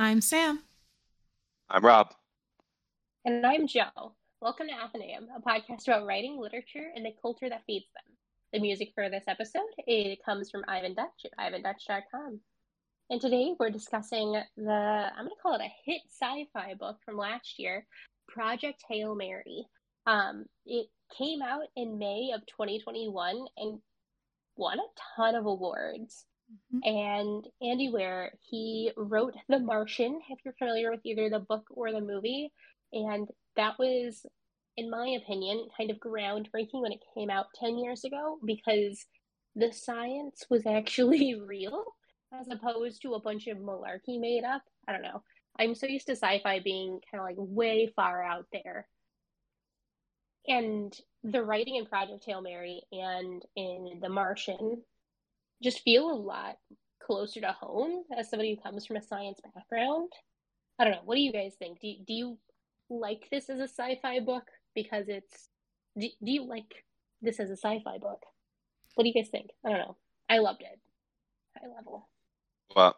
I'm Sam. I'm Rob. And I'm Joe. Welcome to Athenaeum, a podcast about writing, literature, and the culture that feeds them. The music for this episode, it comes from Ivan Dutch at ivandutch.com. And today we're discussing I'm going to call it a hit sci-fi book from last year, Project Hail Mary. It came out in May of 2021 and won a ton of awards. And Andy Weir, he wrote The Martian, if you're familiar with either the book or the movie. And that was, in my opinion, kind of groundbreaking when it came out 10 years ago because the science was actually real as opposed to a bunch of malarkey made up. I don't know. I'm so used to sci-fi being kind of like way far out there. And the writing in Project Hail Mary and in The Martian just feel a lot closer to home as somebody who comes from a science background. I don't know. What do you guys think? Do you like this as a sci-fi book? Because do you like this as a sci-fi book? What do you guys think? I don't know. I loved it. High level. Well,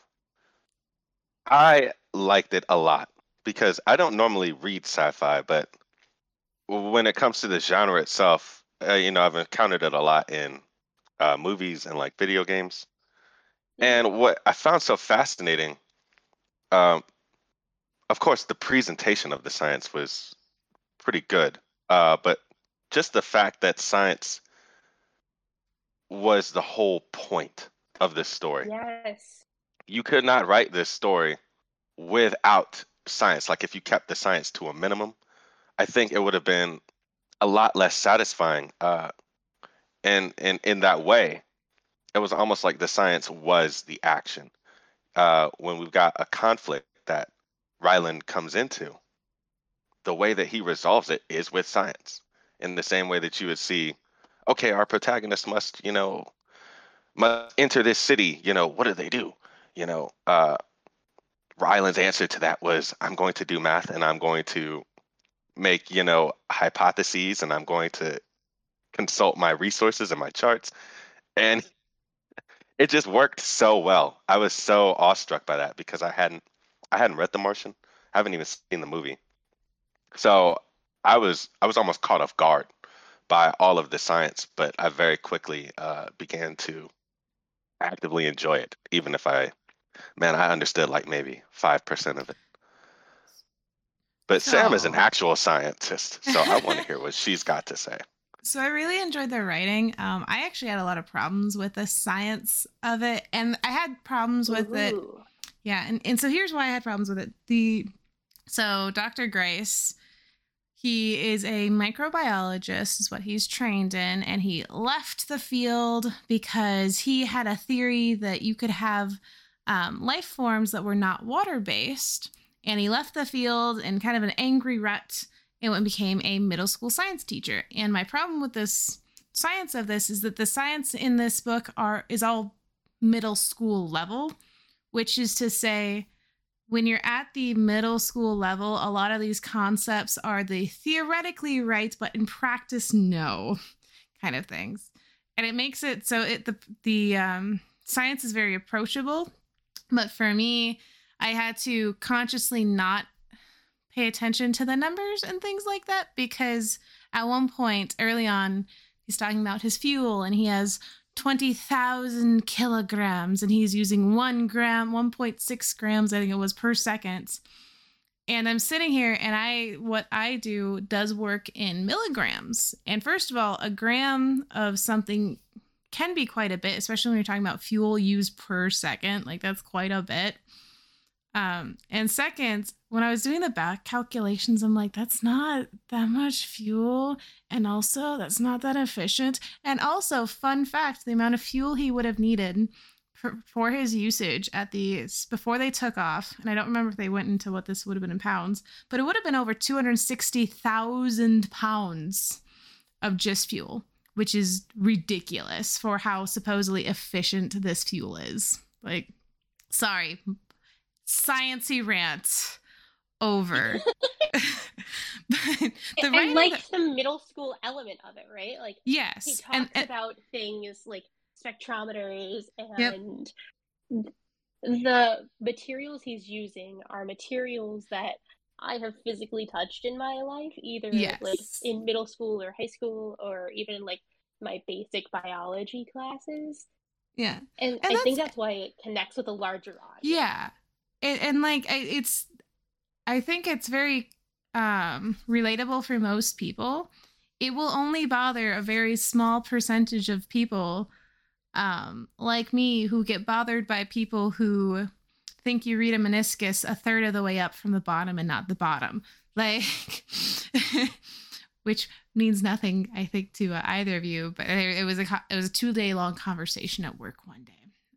I liked it a lot because I don't normally read sci-fi, but when it comes to the genre itself, I've encountered it a lot in movies and like video games. And what I found so fascinating, um, of course, the presentation of the science was pretty good, but just the fact that science was the whole point of this story. Yes. You could not write this story without science. Like if you kept the science to a minimum, I think it would have been a lot less satisfying. And in that way, it was almost like the science was the action. When we've got a conflict that Ryland comes into, the way that he resolves it is with science. In the same way that you would see, okay, our protagonist must enter this city. What do they do? Ryland's answer to that was, I'm going to do math and I'm going to make, hypotheses and I'm going to consult my resources and my charts. And it just worked so well. I was so awestruck by that because I hadn't read The Martian. I haven't even seen the movie. So I was almost caught off guard by all of the science, but I very quickly began to actively enjoy it, even if I understood like maybe 5% of it. But Sam is an So, actual scientist, so I want to hear what she's got to say. so I really enjoyed the writing. I actually had a lot of problems with the science of it, and I had problems with it. Ooh. Yeah, and so here's why I had problems with it. So Dr. Grace, he is a microbiologist, is what he's trained in, and he left the field because he had a theory that you could have life forms that were not water-based, and he left the field in kind of an angry rut and became a middle school science teacher. And my problem with this science of this is that the science in this book is all middle school level, which is to say, when you're at the middle school level, a lot of these concepts are the theoretically right, but in practice, no kind of things. And it makes it so the science is very approachable. But for me, I had to consciously not pay attention to the numbers and things like that, because at one point early on, he's talking about his fuel and he has 20,000 kilograms and he's using 1 gram, 1.6 grams, I think it was, per second. And I'm sitting here and what I do does work in milligrams. And first of all, a gram of something can be quite a bit, especially when you're talking about fuel used per second. Like that's quite a bit. And second, when I was doing the back calculations, I'm like, that's not that much fuel. And also, that's not that efficient. And also, fun fact, the amount of fuel he would have needed for his usage before they took off, and I don't remember if they went into what this would have been in pounds, but it would have been over 260,000 pounds of just fuel, which is ridiculous for how supposedly efficient this fuel is. Like, sorry. Sciencey rant over. But I like the middle school element of it, right? Like, yes, he talks about things like spectrometers and the materials he's using are materials that I have physically touched in my life, either like Yes. in middle school or high school, or even in like my basic biology classes. Yeah. And And I think that's, that's why it connects with a larger audience. yeah. And like, I think it's very relatable for most people. It will only bother a very small percentage of people, like me, who get bothered by people who think you read a meniscus a third of the way up from the bottom and not the bottom. Like, which means nothing, I think, to either of you. But it was a 2-day long conversation at work one day.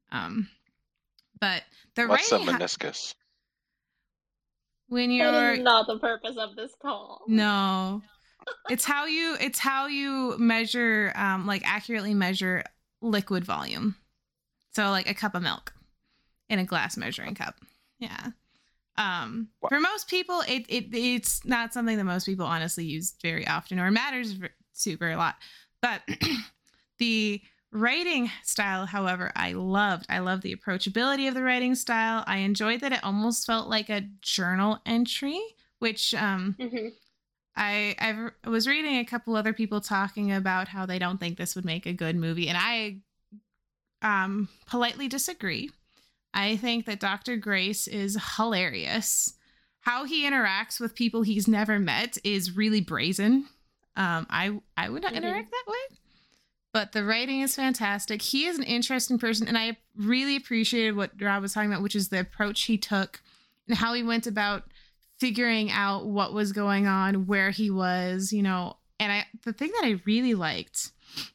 But the What's a writing meniscus? when That you're is not the purpose of this call. no, it's how you measure, like accurately measure liquid volume. So like a cup of milk in a glass measuring cup. Yeah. Wow. For most people, it's not something that most people honestly use very often or matters super a lot. But the writing style, however, I loved. I loved the approachability of the writing style. I enjoyed that it almost felt like a journal entry, which Mm-hmm. I was reading a couple other people talking about how they don't think this would make a good movie, and I politely disagree. I think that Dr. Grace is hilarious. How he interacts with people he's never met is really brazen. I would not interact that way. But the writing is fantastic. He is an interesting person, and I really appreciated what Rob was talking about, which is the approach he took and how he went about figuring out what was going on, where he was, you know. And the thing that I really liked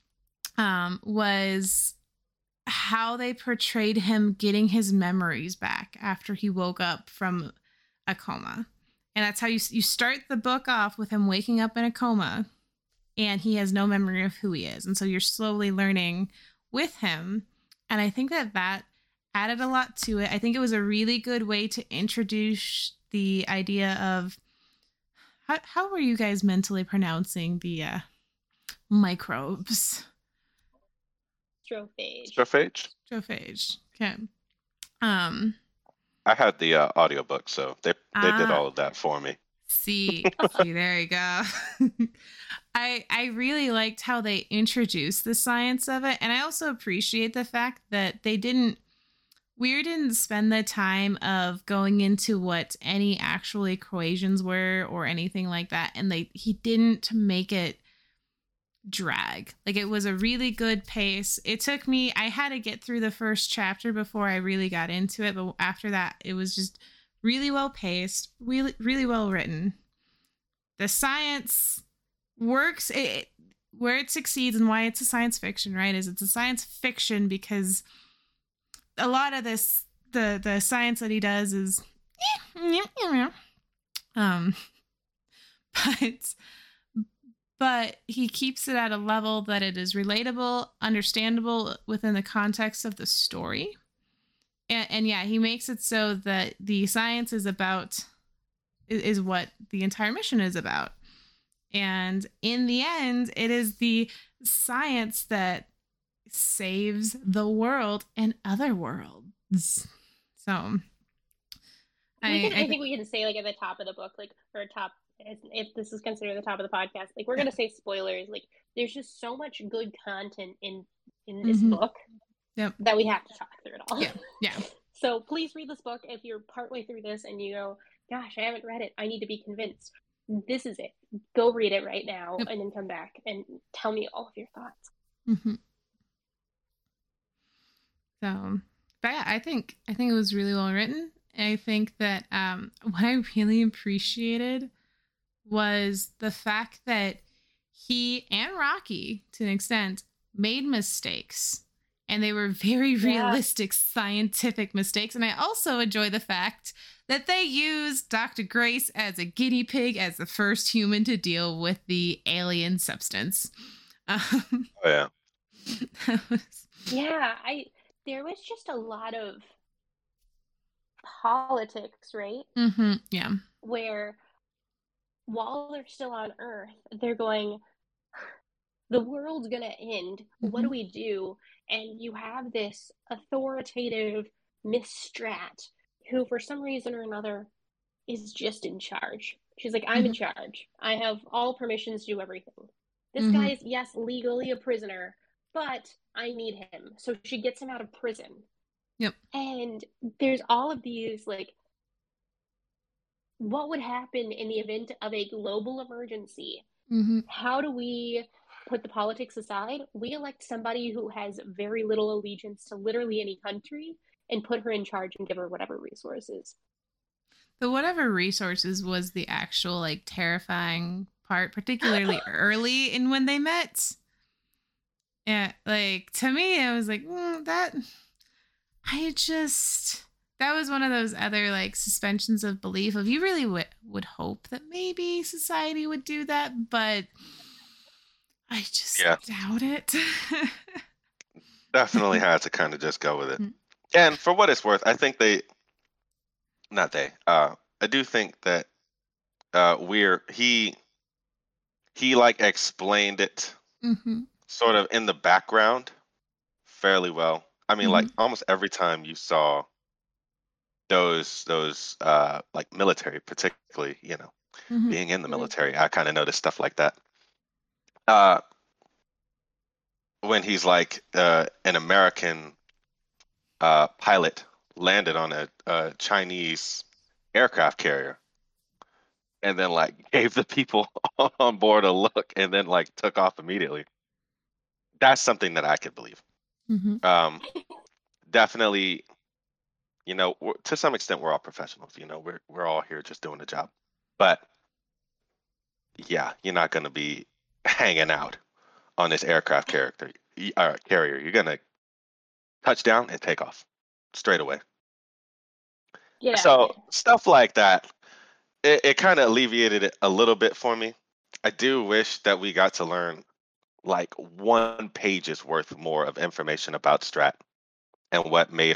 was how they portrayed him getting his memories back after he woke up from a coma. And that's how you start the book off with him waking up in a coma and he has no memory of who he is. And so you're slowly learning with him. And I think that added a lot to it. I think it was a really good way to introduce the idea of how were you guys mentally pronouncing the microbes? Strophage. Strophage. Okay. I had the audiobook, so they did all of that for me. See, there you go. I really liked how they introduced the science of it, and I also appreciate the fact that Weir didn't spend the time of going into what any actual equations were or anything like that, and he didn't make it drag. Like, it was a really good pace. It took me, I had to get through the first chapter before I really got into it, but after that it was just really well paced, really, really well written. The science works. Where it succeeds and why it's a science fiction, right, is it's a science fiction because a lot of this, the science that he does is but he keeps it at a level that it is relatable, understandable within the context of the story. And yeah, he makes it so that the science is what the entire mission is about. And in the end, it is the science that saves the world and other worlds. So I think we can say, like, at the top of the book, like, or top, if this is considered the top of the podcast, like, we're going to say spoilers. Like, there's just so much good content in this book that we have to talk through it all. Yeah. So please read this book. If you're partway through this and you go, gosh, I haven't read it, I need to be convinced, this is it. Go read it right now and then come back and tell me all of your thoughts. Mm-hmm. So, but yeah, I think it was really well written. I think that what I really appreciated was the fact that he and Rocky, to an extent, made mistakes. And they were very realistic, scientific mistakes. And I also enjoy the fact that they used Dr. Grace as a guinea pig, as the first human to deal with the alien substance. Oh, yeah. There was just a lot of politics, right? Mm-hmm. Yeah. Where while they're still on Earth, they're going, the world's gonna end. What do we do? And you have this authoritative Miss Strat, who for some reason or another is just in charge. She's like, I'm in Mhm. charge. I have all permissions to do everything. This guy Mhm. is, yes, legally a prisoner, but I need him. So she gets him out of prison. Yep. And there's all of these, like, what would happen in the event of a global emergency? Mhm. How do we put the politics aside? We elect somebody who has very little allegiance to literally any country and put her in charge and give her whatever resources. The whatever resources was the actual like terrifying part, particularly early in when they met. Yeah, like to me, I was like, that. I just that was one of those other like suspensions of belief of you really would hope that maybe society would do that, but I just Yeah, doubt it. definitely had to kind of just go with it. And for what it's worth, I think not they, I do think that he like explained it Mm-hmm. sort of in the background fairly well. I mean, Mm-hmm. like almost every time you saw those like military, particularly, Mm-hmm. being in the Mm-hmm. military, I kind of noticed stuff like that. Uh, when he's like an American pilot landed on a Chinese aircraft carrier and then like gave the people on board a look and then like took off immediately. That's something that I could believe. Mm-hmm. Um, definitely, to some extent, we're all professionals. We're all here just doing the job. But yeah, you're not going to be hanging out on this aircraft carrier. You're going to touch down and take off straight away. Get out of So here. stuff like that, it kind of alleviated it a little bit for me. I do wish that we got to learn like one page's worth more of information about Strat and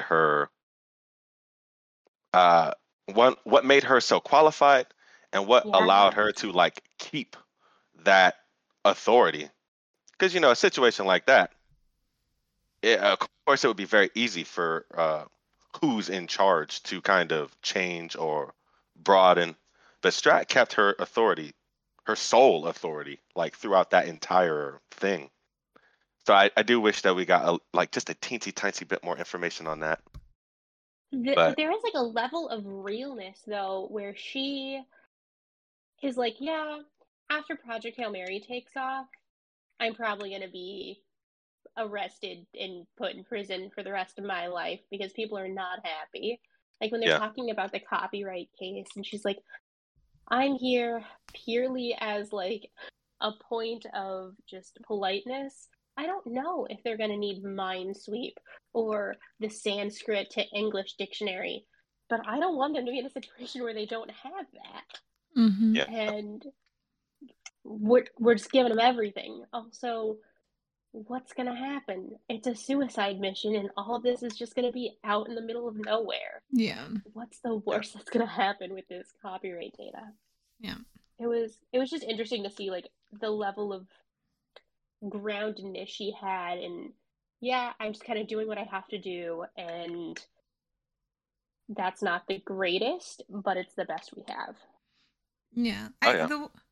uh what made her so qualified and what allowed Yeah. her to like keep that authority. Because a situation like that, of course, it would be very easy for who's in charge to kind of change or broaden. But Strat kept her authority, her sole authority, like throughout that entire thing. So I do wish that we got like just a teensy tiny bit more information on that. But There is like a level of realness though where she is like, yeah, after Project Hail Mary takes off, I'm probably going to be arrested and put in prison for the rest of my life because people are not happy. Like when they're yeah, talking about the copyright case, and she's like, I'm here purely as like a point of just politeness. I don't know if they're going to need Minesweep or the Sanskrit to English dictionary, but I don't want them to be in a situation where they don't have that. Mm-hmm. yeah, And we're just giving them everything. Also, what's going to happen? It's a suicide mission, and all of this is just going to be out in the middle of nowhere. Yeah. What's the yeah, worst that's going to happen with this copyright data? Yeah. It was just interesting to see like the level of groundedness she had, and yeah, I'm just kind of doing what I have to do, and that's not the greatest, but it's the best we have. Yeah. oh I yeah,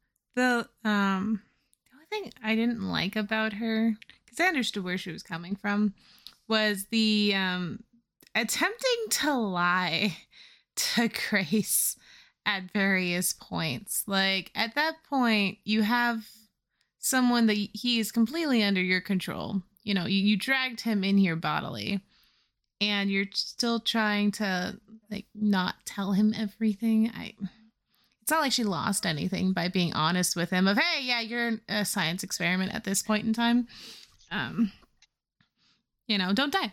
the only thing I didn't like about her, because I understood where she was coming from, was the attempting to lie to Grace at various points. Like at that point, you have someone that he is completely under your control. You dragged him in here bodily, and you're still trying to like not tell him everything. It's not like she lost anything by being honest with him of, hey, yeah, you're a science experiment at this point in time. Um, don't die.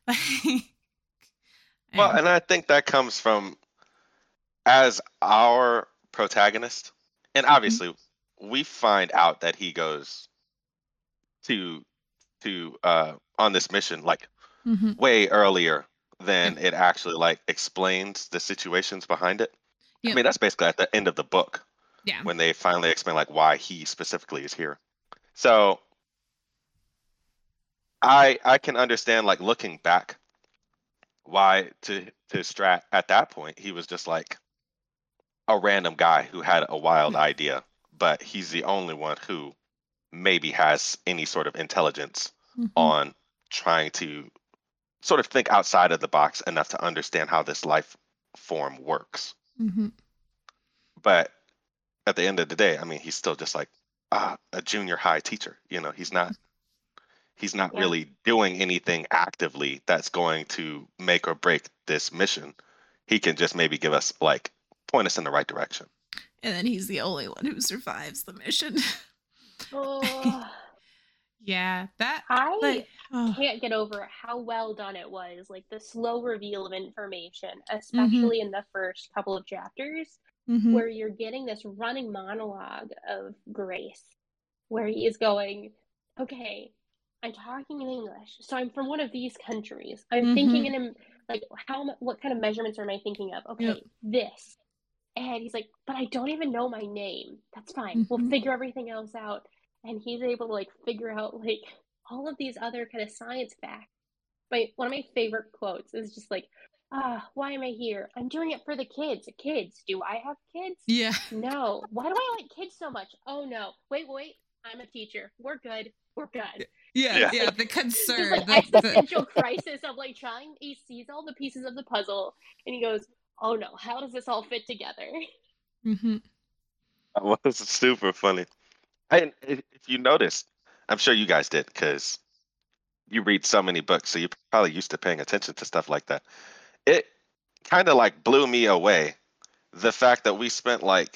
well, Yeah. and I think that comes from as our protagonist, and obviously we find out that he goes to on this mission like Mm-hmm. way earlier Yep. than it actually like explains the situations behind it. I Yep. mean, that's basically at the end of the book Yeah. when they finally explain like why he specifically is here. So I can understand like looking back why to Strat at that point he was just like a random guy who had a wild idea, but he's the only one who maybe has any sort of intelligence on trying to sort of think outside of the box enough to understand how this life form works. But at the end of the day, I mean, he's still just like a junior high teacher. You know, he's not really doing anything actively that's going to make or break this mission. He can just maybe give us like point us in the right direction. And then he's the only one who survives the mission. Oh. Yeah, that I can't get over how well done it was. Like the slow reveal of information, especially in the first couple of chapters, where you're getting this running monologue of Grace, where he is going, okay, I'm talking in English, so I'm from one of these countries. I'm thinking in like what kind of measurements am I thinking of? Okay, this. And he's like, but I don't even know my name. That's fine. We'll figure everything else out. And he's able to like figure out like all of these other kind of science facts. One of my favorite quotes is just like, why am I here? I'm doing it for the kids. Kids. Do I have kids? Yeah. No. Why do I like kids so much? Oh no. Wait. I'm a teacher. We're good. Yeah. Like, the concern. Like existential crisis of like trying. He sees all the pieces of the puzzle and he goes, oh no, how does this all fit together? That was super funny. And if you noticed, I'm sure you guys did because you read so many books, so you're probably used to paying attention to stuff like that. It kind of like blew me away. The fact that we spent like,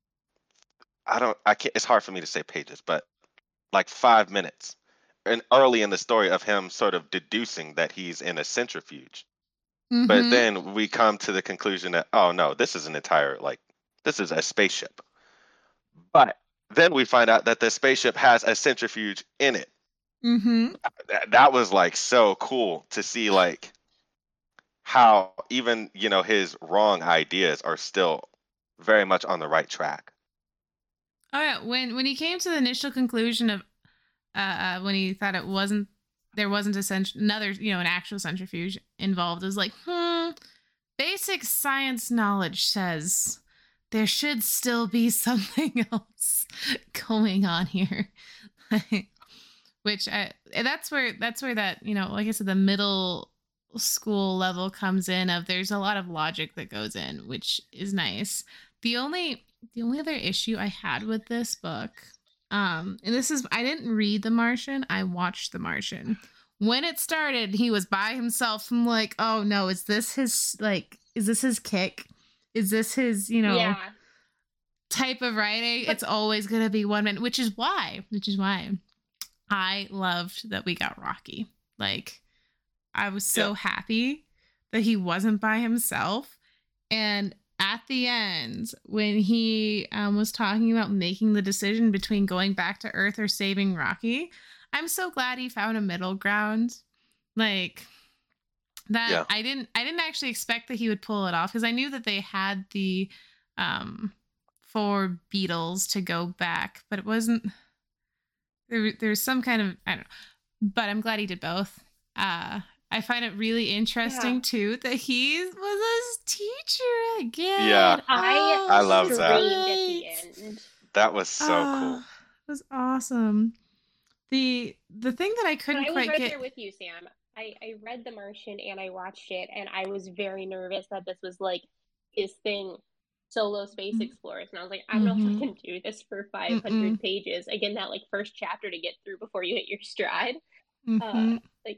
it's hard for me to say pages, but like 5 minutes and early in the story of him sort of deducing that he's in a centrifuge. But then we come to the conclusion that, oh no, this is this is a spaceship. But then we find out that the spaceship has a centrifuge in it. That was like so cool to see like how even, you know, his wrong ideas are still very much on the right track. Oh yeah, when he came to the initial conclusion of when he thought there wasn't another, you know, an actual centrifuge involved, it was like, basic science knowledge says there should still be something else going on here. Which that's where that, you know, like I said, the middle school level comes in of there's a lot of logic that goes in, which is nice. The only other issue I had with this book, and this is, I didn't read The Martian, I watched The Martian. When it started, he was by himself. I'm like, oh no, is this his kick? Is this his, you know, type of writing? It's always gonna be one man, which is why I loved that we got Rocky. Like, I was so happy that he wasn't by himself. And at the end, when he was talking about making the decision between going back to Earth or saving Rocky, I'm so glad he found a middle ground. Like that, yeah. I didn't actually expect that he would pull it off, because I knew that they had the 4 beetles to go back, but it wasn't. There's some kind of, I don't know, but I'm glad he did both. I find it really interesting too that he was his teacher again. Yeah, I love that. At the end. That was so cool. It was awesome. The thing that I couldn't quite get. I was right there with you, Sam. I read The Martian and I watched it, and I was very nervous that this was like his thing, solo space explorers, and I was like, I don't know if I can do this for 500 pages. Again, that like first chapter to get through before you hit your stride. Like,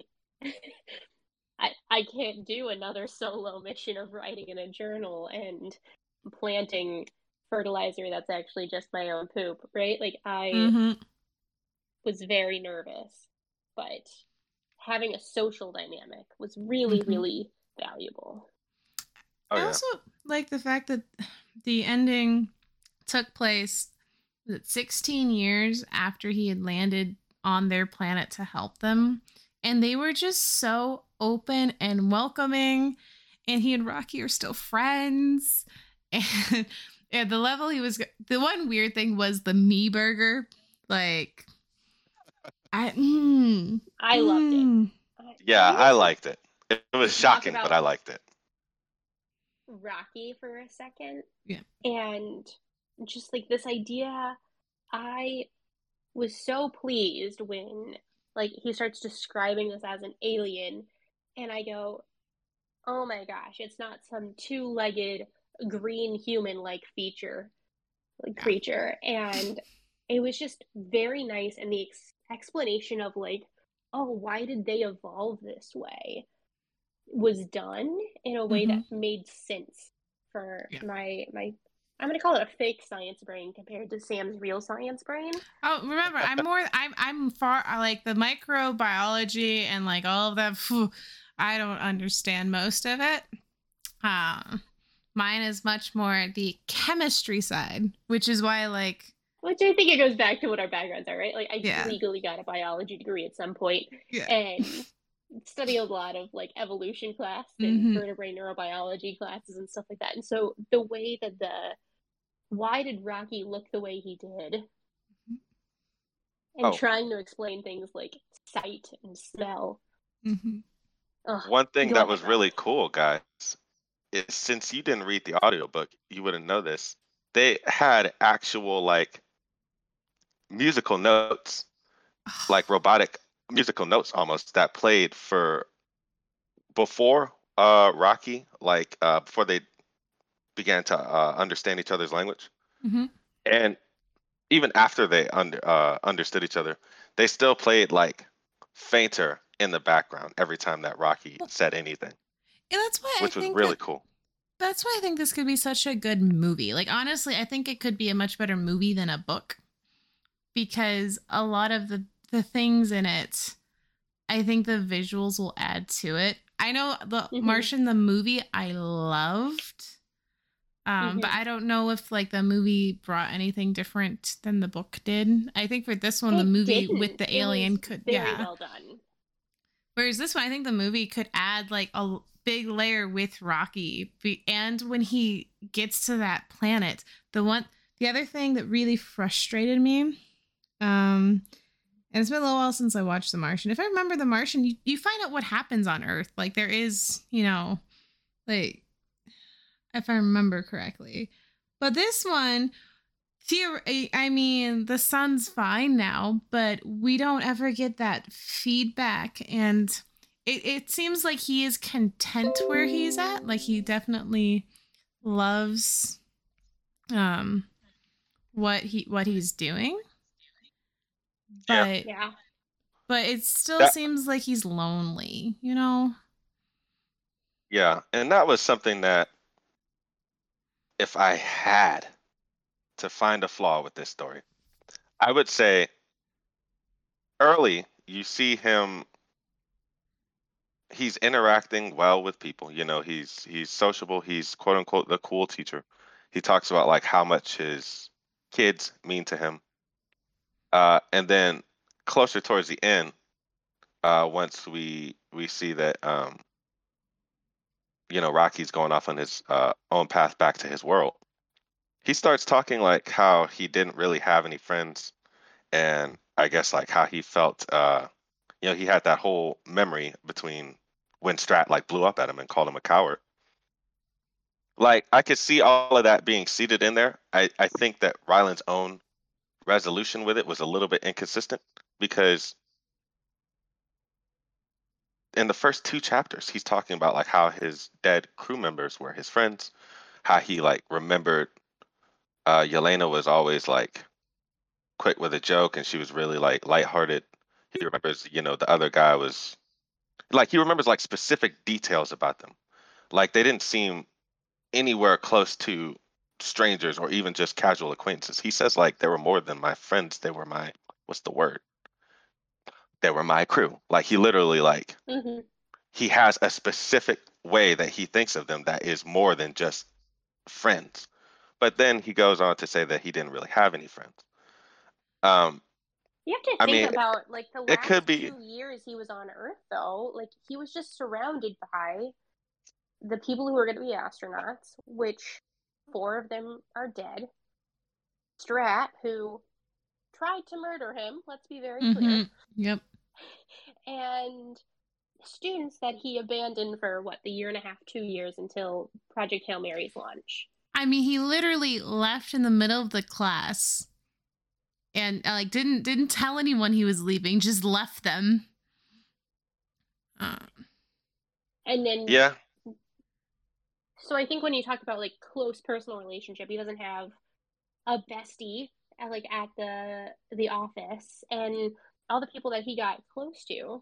I can't do another solo mission of writing in a journal and planting fertilizer that's actually just my own poop, right? Like, I was very nervous, but having a social dynamic was really, really valuable. I also like the fact that the ending took place 16 years after he had landed on their planet to help them. And they were just so open and welcoming. And he and Rocky are still friends. And at the level he was, the one weird thing was the me burger. Like, I loved it. Yeah, I liked it. It was Let's talk shocking, but about I liked it. Rocky for a second. Yeah. And just like this idea, I was so pleased when like he starts describing this as an alien, and I go, oh my gosh, it's not some two-legged green human like feature like Yeah. creature. And it was just very nice, and the explanation of like, oh, why did they evolve this way was done in a way that made sense for Yeah. my I'm gonna call it a fake science brain compared to Sam's real science brain. Oh, remember, I'm far like the microbiology and like all of that. I don't understand most of it. Mine is much more the chemistry side, which is why like. Which I think it goes back to what our backgrounds are, right? Like I Yeah. legally got a biology degree at some point, Yeah. and study a lot of like evolution class and vertebrate neurobiology classes and stuff like that. And so the way that why did Rocky look the way he did, and trying to explain things like sight and smell. One thing that was Rob. really cool, guys, is since you didn't read the audiobook, you wouldn't know this. They had actual like musical notes, like robotic musical notes almost, that played for before Rocky, like before they began to understand each other's language. And even after they understood each other, they still played like fainter in the background every time that Rocky said anything. And that's why which was really cool. That's why I think this could be such a good movie. Like, honestly, I think it could be a much better movie than a book, because a lot of the things in it, I think the visuals will add to it. I know the Martian, the movie, I loved. But I don't know if like the movie brought anything different than the book did. I think for this one, the movie with the alien could, very well done. Whereas this one, I think the movie could add like a big layer with Rocky. And when he gets to that planet, the other thing that really frustrated me, and it's been a little while since I watched The Martian. If I remember The Martian, you find out what happens on Earth. Like there is, like, if I remember correctly. But this one, I mean, the sun's fine now, but we don't ever get that feedback. And it seems like he is content where he's at. Like he definitely loves what he's doing. But but it still seems like he's lonely, Yeah, and that was something that if I had to find a flaw with this story, I would say early you see him, he's interacting well with people. He's sociable. He's quote unquote the cool teacher. He talks about like how much his kids mean to him. And then closer towards the end, once we see that Rocky's going off on his own path back to his world, he starts talking like how he didn't really have any friends, and I guess like how he felt. He had that whole memory between when Strat like blew up at him and called him a coward. Like I could see all of that being seated in there. I think that Ryland's own resolution with it was a little bit inconsistent, because in the first 2 chapters he's talking about like how his dead crew members were his friends, how he like remembered Yelena was always like quick with a joke and she was really like lighthearted. He remembers, the other guy was like, he remembers like specific details about them. Like they didn't seem anywhere close to strangers or even just casual acquaintances. He says like they were more than my friends. They were my, what's the word? They were my crew. Like he literally like, he has a specific way that he thinks of them that is more than just friends. But then he goes on to say that he didn't really have any friends. You have to think about like the last 2 years he was on Earth, though. Like he was just surrounded by the people who were going to be astronauts, which 4 of them are dead. Strat, who tried to murder him, let's be very clear. Yep. And students that he abandoned for the year and a half, 2 years until Project Hail Mary's launch. I mean, he literally left in the middle of the class and didn't tell anyone he was leaving, just left them. And then Yeah. So I think when you talk about close personal relationship, he doesn't have a bestie at the office, and all the people that he got close to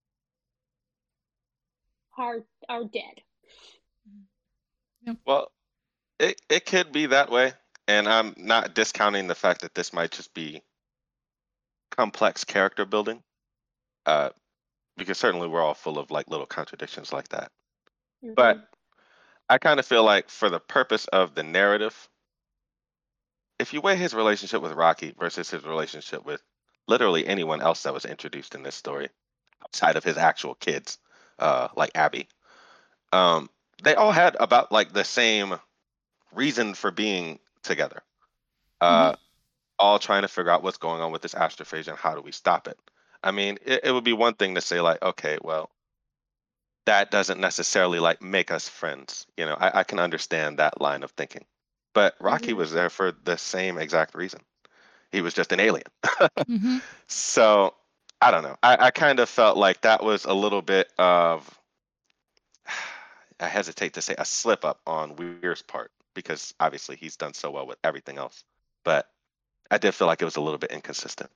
are dead. Yep. Well, it could be that way, and I'm not discounting the fact that this might just be complex character building, because certainly we're all full of little contradictions like that. Mm-hmm. But I kind of feel like for the purpose of the narrative, if you weigh his relationship with Rocky versus his relationship with literally anyone else that was introduced in this story, outside of his actual kids, like Abby, they all had about the same reason for being together. All trying to figure out what's going on with this astrophage and how do we stop it. I mean, it would be one thing to say okay, well, that doesn't necessarily make us friends. I can understand that line of thinking. But Rocky was there for the same exact reason. He was just an alien. So I don't know. I kind of felt like that was a little bit of, I hesitate to say, a slip up on Weir's part, because obviously he's done so well with everything else. But I did feel like it was a little bit inconsistent.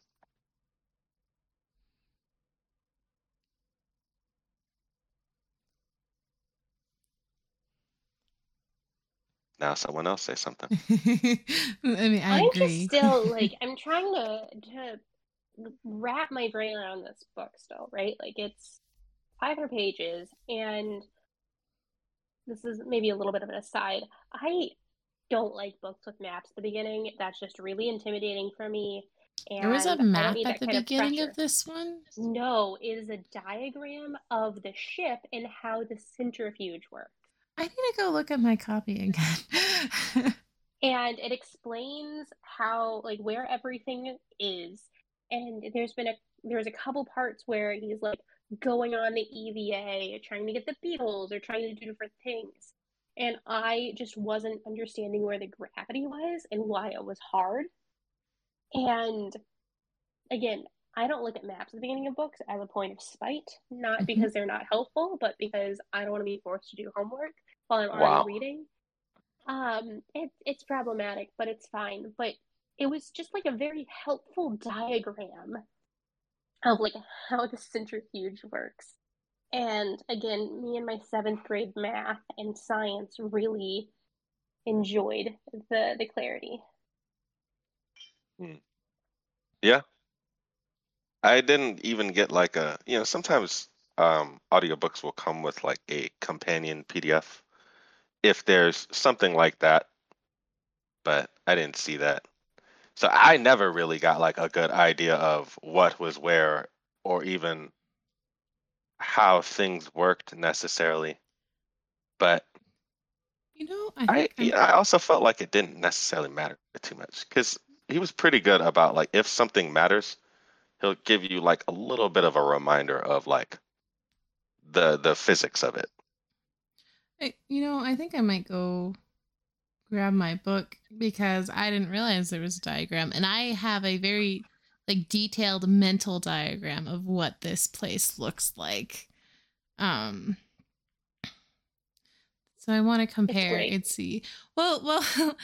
Now someone else say something. I mean, I agree. Just still I'm trying to wrap my brain around this book still, right? It's 500 pages, and this is maybe a little bit of an aside. I don't like books with maps at the beginning. That's just really intimidating for me. And there was a map at the beginning of this one? No, it is a diagram of the ship and how the centrifuge works. I need to go look at my copy again. And it explains how, where everything is. And there's a couple parts where he's going on the EVA, trying to get the beetles, or trying to do different things. And I just wasn't understanding where the gravity was and why it was hard. And again, I don't look at maps at the beginning of books as a point of spite, not because they're not helpful, but because I don't want to be forced to do homework while I'm already reading. It's problematic, but it's fine. But it was just a very helpful diagram of how the centrifuge works. And again, me and my 7th grade math and science really enjoyed the clarity. Yeah. I didn't even get sometimes audiobooks will come with a companion PDF if there's something like that, but I didn't see that. So I never really got a good idea of what was where, or even how things worked necessarily. But I also felt like it didn't necessarily matter too much, because he was pretty good about if something matters, he'll give you a little bit of a reminder of the physics of it. I think I might go grab my book, because I didn't realize there was a diagram, and I have a very detailed mental diagram of what this place looks like. So I want to compare and see. Well,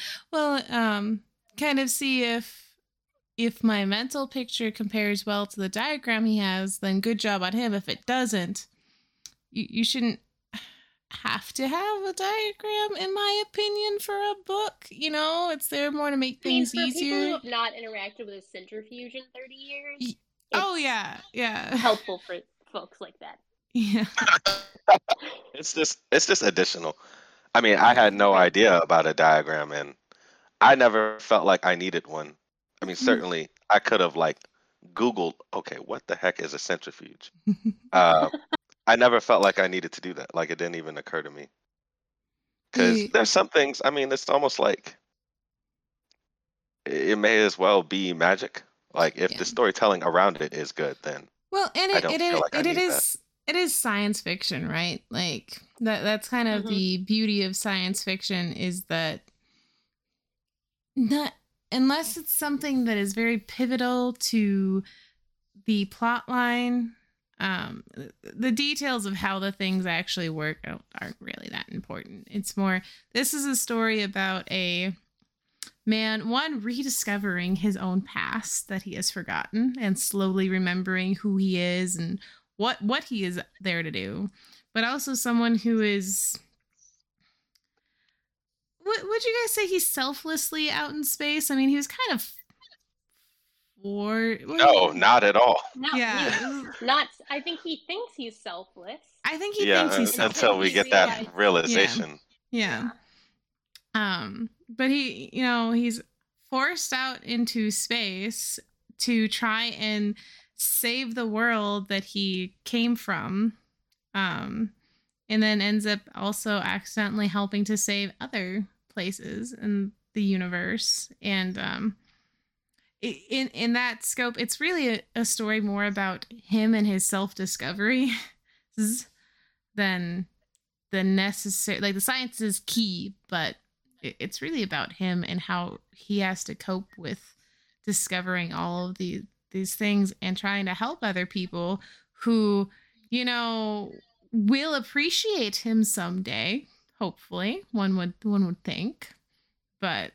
kind of see if my mental picture compares well to the diagram he has, then good job on him. If it doesn't, you shouldn't have to have a diagram, in my opinion, for a book. It's there more to make things easier. People who have not interacted with a centrifuge in 30 years. Yeah. Helpful for folks like that. Yeah. It's just additional. I mean, I had no idea about a diagram, and I never felt like I needed one. I mean, certainly I could have Googled, okay, what the heck is a centrifuge? I never felt like I needed to do that. It didn't even occur to me. Because there's some things, I mean, it's almost it may as well be magic. If the storytelling around it is good, then well, and it is it is science fiction, right? Like that's kind of the beauty of science fiction, is that not unless it's something that is very pivotal to the plot line, the details of how the things actually work aren't really that important. It's more, this is a story about a man, one, rediscovering his own past that he has forgotten and slowly remembering who he is and what he is there to do, but also someone who is, what would you guys say, he's selflessly out in space? I mean, he was kind of No, not at all. No, Yeah. not. I think he thinks he's selfless. I think he thinks he's selfless. until we get that realization. Yeah. But he, you know, he's forced out into space to try and save the world that he came from. And then ends up also accidentally helping to save other places in the universe. And in that scope, it's really a story more about him and his self-discovery than the necessary, like the science is key, but it's really about him and how he has to cope with discovering all of these things and trying to help other people who, you know, will appreciate him someday. Hopefully, one would think, but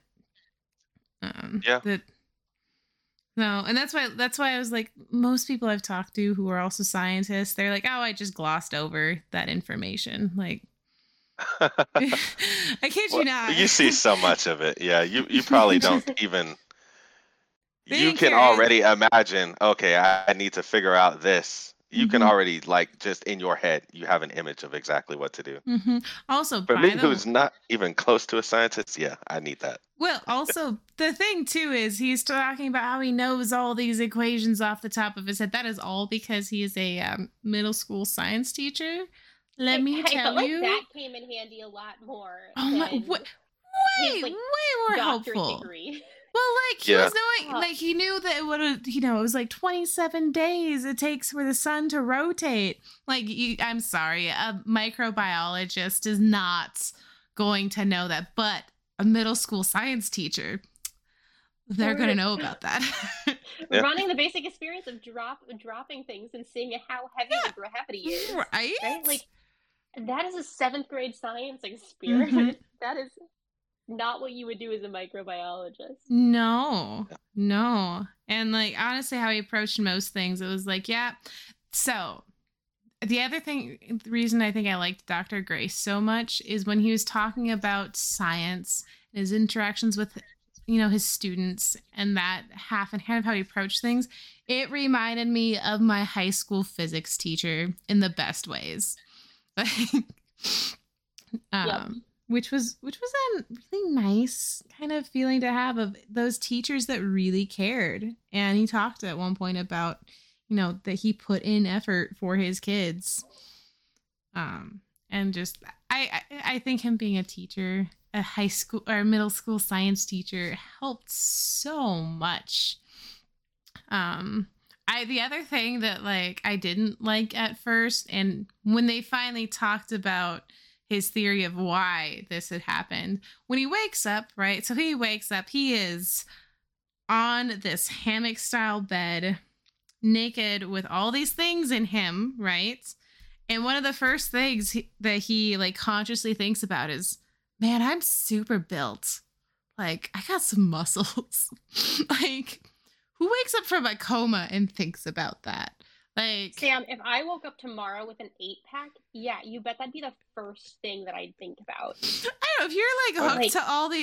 no, and that's why I was like, most people I've talked to who are also scientists, they're like, oh, I just glossed over that information. Like, I kid you not. You see so much of it. Yeah, you probably don't even. They You can already imagine. Okay, I need to figure out this. You can already, like, just in your head, you have an image of exactly what to do. Also, For me, who's not even close to a scientist, yeah, I need that. Well, also, the thing, too, is he's talking about how he knows all these equations off the top of his head. That is all because he is a middle school science teacher. Let me tell you. That came in handy a lot more. Oh my, way more helpful. Degree. Well, like, he was knowing, like, he knew that it would have, you know, it was like 27 days it takes for the sun to rotate. Like, I'm sorry, a microbiologist is not going to know that, but a middle school science teacher, they're going to know about that. Running the basic experience of dropping things and seeing how heavy the gravity is. Right? Like, that is a 7th grade science experiment. That is not what you would do as a microbiologist. No. And, like, honestly, how he approached most things, it was like, yeah. So the other thing, the reason I think I liked Dr. Grace so much is when he was talking about science and his interactions with, you know, his students and that half and kind of how he approached things. It reminded me of my high school physics teacher in the best ways. Which was a really nice kind of feeling to have, of those teachers that really cared. And he talked at one point about, you know, that he put in effort for his kids. And just, I think him being a teacher, a high school or middle school science teacher, helped so much. The other thing that, like, I didn't like at first, and when they finally talked about his theory of why this had happened, when he wakes up, right? So he wakes up, he is on this hammock style bed, naked with all these things in him, right? And one of the first things that he like consciously thinks about is, man, I'm super built. Like, I got some muscles. Like, who wakes up from a coma and thinks about that? Like, Sam, if I woke up tomorrow with an 8-pack, yeah, you bet that'd be the first thing that I'd think about. I don't know, if you're like hooked to all the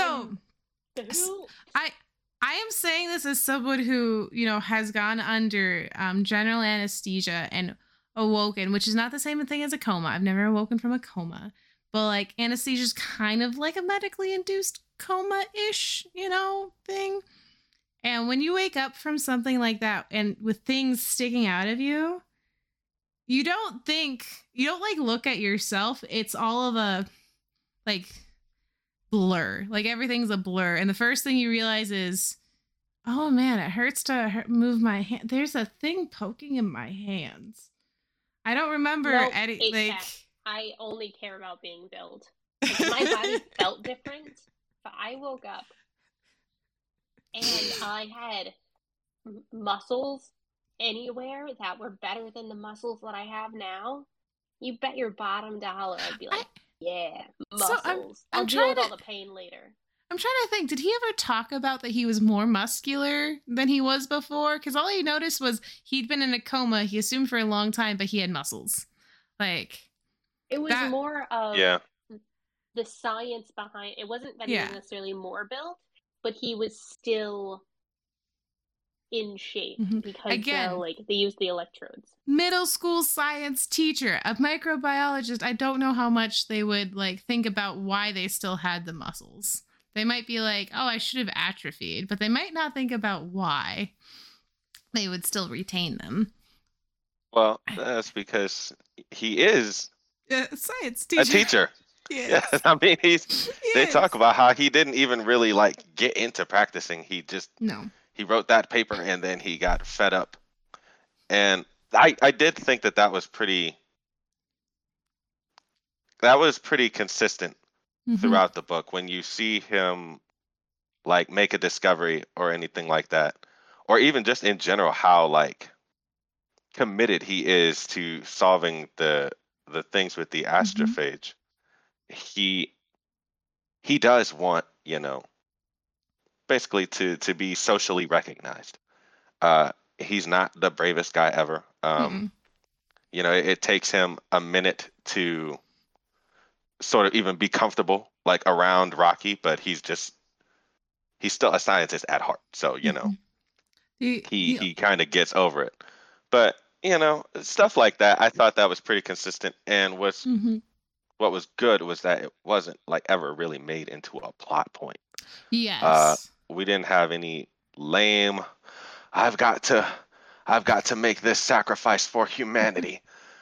I am saying this as someone who, you know, has gone under general anesthesia and awoken, which is not the same thing as a coma. I've never awoken from a coma, but like anesthesia is kind of like a medically induced coma-ish, you know, thing. And when you wake up from something like that and with things sticking out of you, you don't like look at yourself. It's all of a like blur. Like everything's a blur. And the first thing you realize is, oh man, it hurts to move my hand. There's a thing poking in my hands. I don't remember Nope, any, 8-pack. I only care about being built. My body felt different, but I woke up and I had muscles anywhere that were better than the muscles that I have now. You bet your bottom dollar I'd be like, yeah, So muscles. I'm I'll deal trying with to all the pain later. I'm trying to think, did he ever talk about that he was more muscular than he was before? Because all he noticed was he'd been in a coma, he assumed for a long time, but he had muscles. Like, It was that, more of Yeah. the science behind it. Wasn't that he Yeah. was necessarily more built, but he was still in shape because Again, like they used the electrodes. middle school science teacher, a microbiologist, I don't know how much they would like think about why they still had the muscles. They might be like, oh, I should have atrophied, but they might not think about why they would still retain them. Well, that's because he is A science a teacher. Yes. Yeah, I mean, they Yes. talk about how he didn't even really like get into practicing. He just No. he wrote that paper and then he got fed up. And I did think that was pretty consistent Mhm. throughout the book when you see him like make a discovery or anything like that, or even just in general how like committed he is to solving the things with the astrophage. He does want, basically to be socially recognized. He's not the bravest guy ever. Mm-mm. It takes him a minute to sort of even be comfortable like around Rocky, but he's still a scientist at heart. So, he kind of gets over it. But, stuff like that, I thought that was pretty consistent. And what was good was that it wasn't like ever really made into a plot point. Yes. We didn't have any lame, I've got to make this sacrifice for humanity.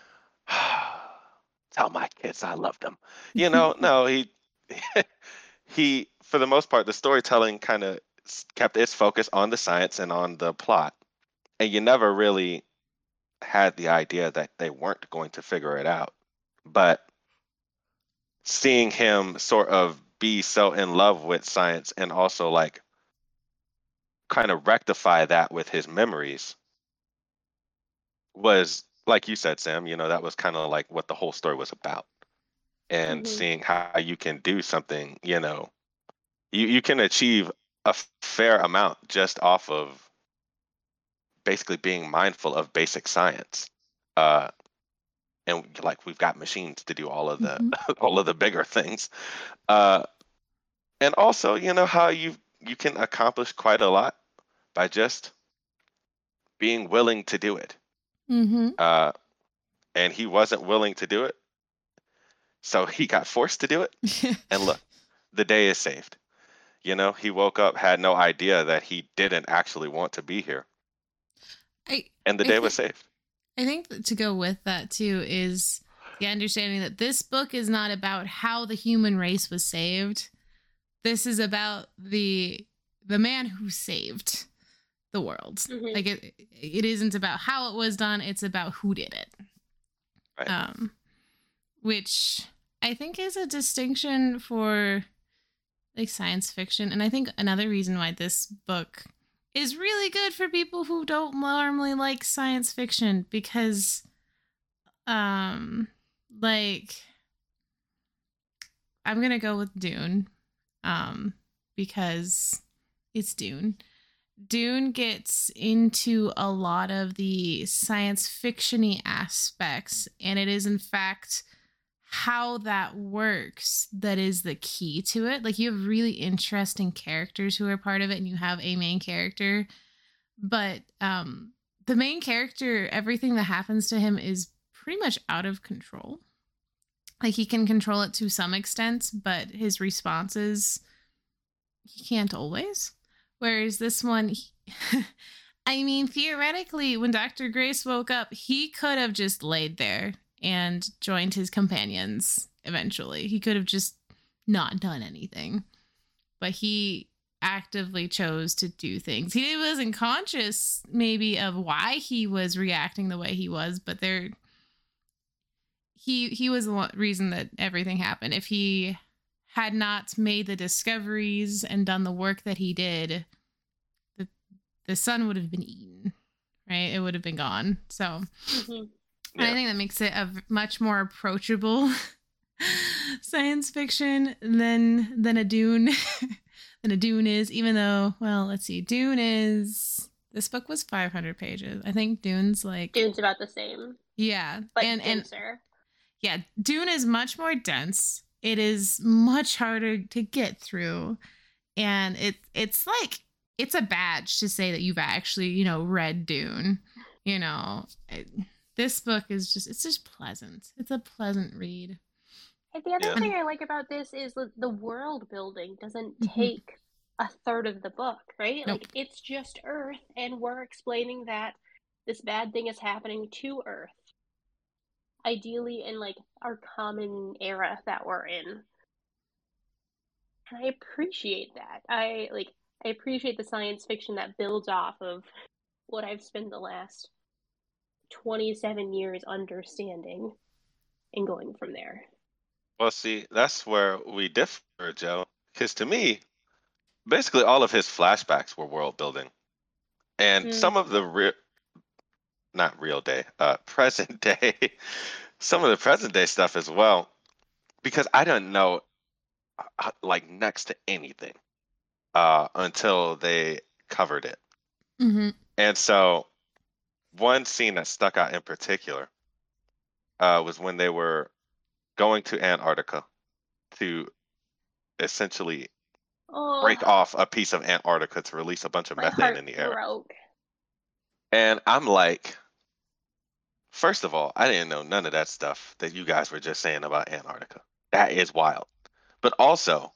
Tell my kids I love them. No, he for the most part, the storytelling kind of kept its focus on the science and on the plot. And you never really had the idea that they weren't going to figure it out. But seeing him sort of be so in love with science and also like kind of rectify that with his memories was, like you said, Sam, that was kind of like what the whole story was about. And seeing how you can do something, you can achieve a fair amount just off of basically being mindful of basic science. And like we've got machines to do all of the all of the bigger things. And also, how you can accomplish quite a lot by just being willing to do it. And he wasn't willing to do it, so he got forced to do it. And look, the day is saved. He woke up, had no idea that he didn't actually want to be here, and the day was saved. I think that to go with that too is the understanding that this book is not about how the human race was saved. This is about the man who saved the world. Like it isn't about how it was done, it's about who did it. Right. Which I think is a distinction for like science fiction. And I think another reason why this book is really good for people who don't normally like science fiction, because like I'm gonna go with Dune, because it's Dune. Dune gets into a lot of the science fiction-y aspects, and it is in fact how that works that is the key to it. Like, you have really interesting characters who are part of it, and you have a main character, but the main character, everything that happens to him is pretty much out of control. Like, he can control it to some extent, but his responses, he can't always. Whereas this one, I mean, theoretically, when Dr. Grace woke up, he could have just laid there and joined his companions eventually. He could have just not done anything. But he actively chose to do things. He wasn't conscious, maybe, of why he was reacting the way he was, but he was the reason that everything happened. If he had not made the discoveries and done the work that he did, the sun would have been eaten, right? It would have been gone. So and I think that makes it a much more approachable science fiction than a Dune than a Dune is, even though, well, let's see, this book was 500 pages. I think Dune's about the same. Yeah. But denser. Yeah, Dune is much more dense. It is much harder to get through. And it's like, it's a badge to say that you've actually, read Dune. This book is it's just pleasant. It's a pleasant read. And the other thing I like about this is the world building doesn't take a third of the book, right? Nope. Like, it's just Earth, and we're explaining that this bad thing is happening to Earth. Ideally in like our common era that we're in. And I appreciate that. I appreciate the science fiction that builds off of what I've spent the last 27 years understanding and going from there. Well, see, that's where we differ, Joe. Because to me, basically all of his flashbacks were world building. And some of the present day, some of the present day stuff as well, because I didn't know like next to anything until they covered it. And so one scene that stuck out in particular was when they were going to Antarctica to essentially break off a piece of Antarctica to release a bunch of methane in the air. And I'm like, first of all, I didn't know none of that stuff that you guys were just saying about Antarctica. That is wild. But also,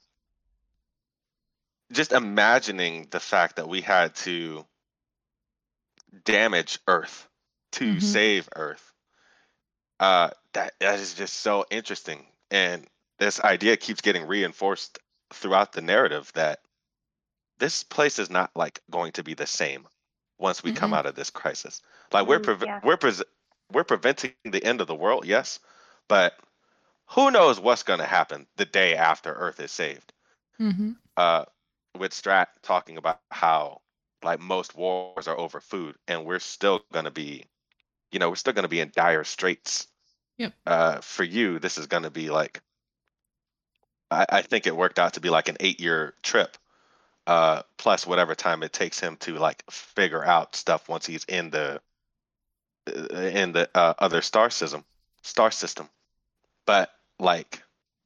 just imagining the fact that we had to damage Earth to save Earth. That is just so interesting. And this idea keeps getting reinforced throughout the narrative that this place is not like going to be the same once we come out of this crisis. Like we're preventing the end of the world, yes, but who knows what's going to happen the day after Earth is saved. With Strat talking about how like most wars are over food, and we're still going to be, in dire straits. For you, this is going to be like, I think it worked out to be like an 8-year trip, plus whatever time it takes him to like figure out stuff once he's in the other star system. But like